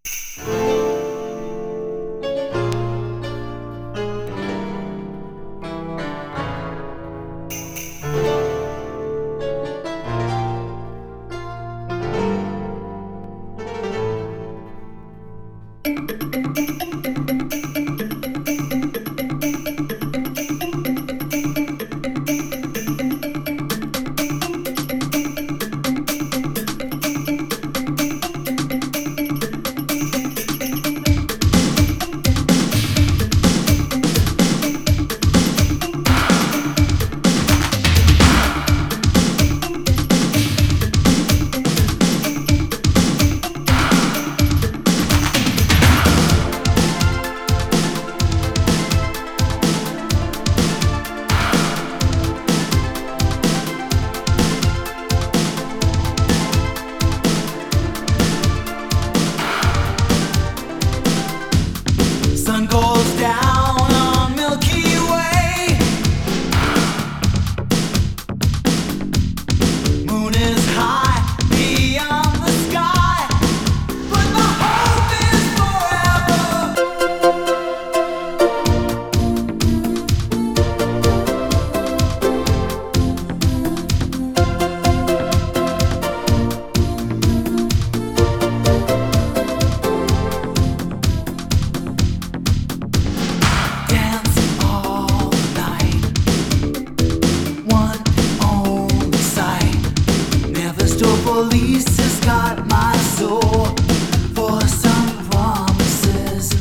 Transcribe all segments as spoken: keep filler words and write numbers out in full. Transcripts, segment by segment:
Sun goes down on Milky Way. Moon is high beyond the sky, but the hope is police has got my soul for some promises.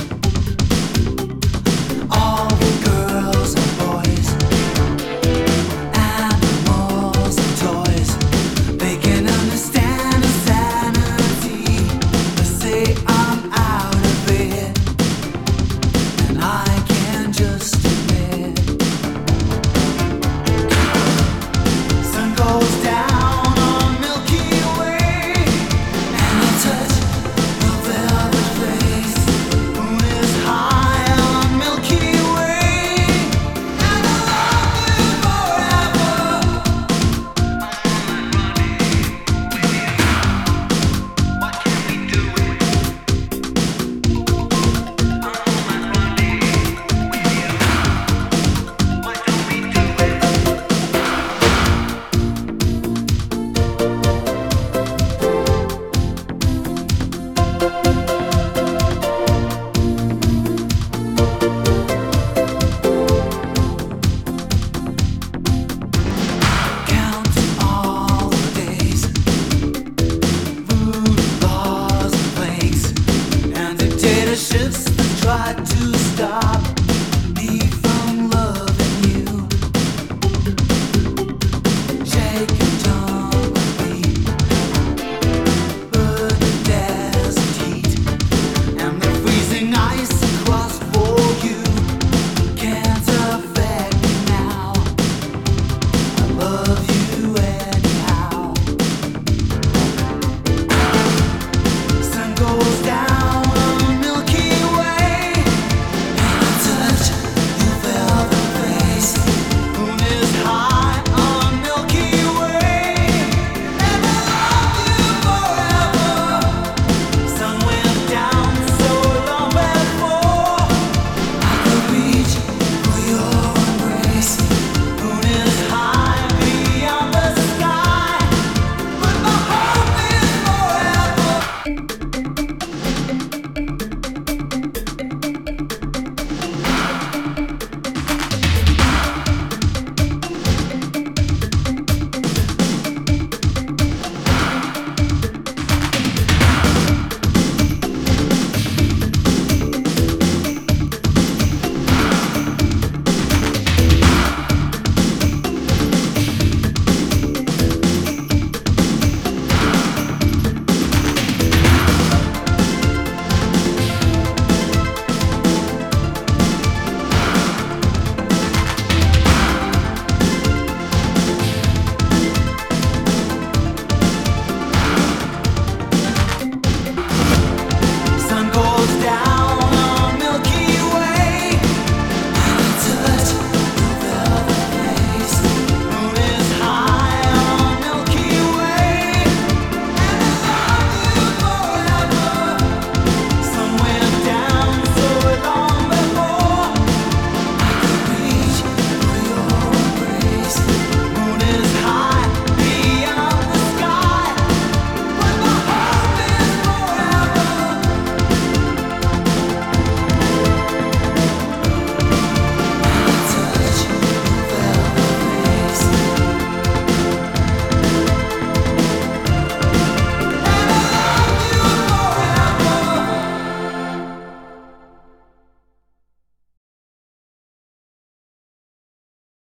All the girls and boys, animals and toys, they can understand insanity. They say I'm out of it, and I can just admit. Sun goes down. Ships that try to stop me from loving you. Shake your tongue with me, burn the desert heat, and the freezing ice across for you can't affect me now. I love you anyhow. Sun goes